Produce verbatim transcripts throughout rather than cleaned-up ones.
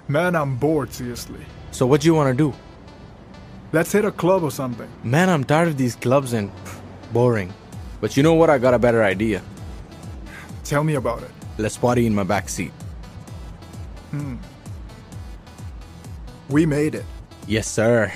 Man, I'm bored, seriously. So what do you want to do? Let's hit a club or something. Man, I'm tired of these clubs and boring. But you know what? I got a better idea. Tell me about it. Let's party in my back seat. Hmm. We made it. Yes, sir.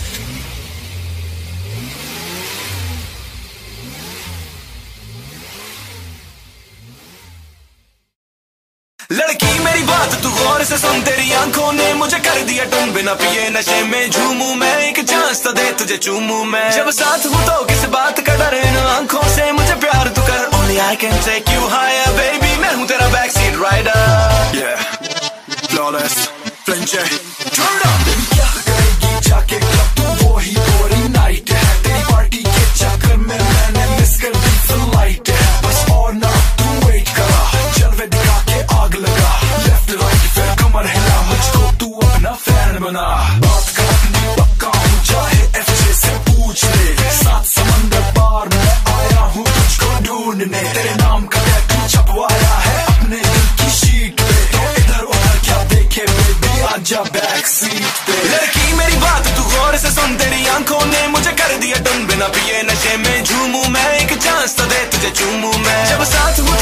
लड़की मेरी बात तू गौर से सुन, तेरी आंखों ने मुझे कर दिया टुन, बिना पिए नशे में झूमूं मैं, एक चांस तो दे तुझे चूमूं मैं, जब साथ हूँ तो किस बात का डर, इन आंखों से मुझे प्यार तू कर, only I can take you higher baby, मैं हूँ तेरा back seat rider, yeah, flawless, flinche, turn it up, क्या करेगी जाके क्लब तू, वो ही पूरी नाइट है, तेरी पार्टी के चक्कर में मैंने मिस कर दी फ्लाइट है, बस और ना तू वेट करा, जलवे दिखा के आग लगा, लेफ्ट राइट फिर कमर हिला, मुझको तू अपना फैन बना, बात कर अपनी पक्का हूँ, चाहे एफजे से पूछ ले, सात समंदर पार मैं आया हूँ तुझको ढूंढने, तेरे नाम का टैटू छपवाया है अपने दिल की शीट पे, तो इधर उधर क्या देखे बेबी, आजा बैक सीट पे, लड़की मेरी बात तू गौर से सुन, तेरी आंखों ने मुझे कर दिया टुन, बिना पिए नशे में झूमूं मैं, एक चांस तो दे तुझे चूमूं मैं, जब साथ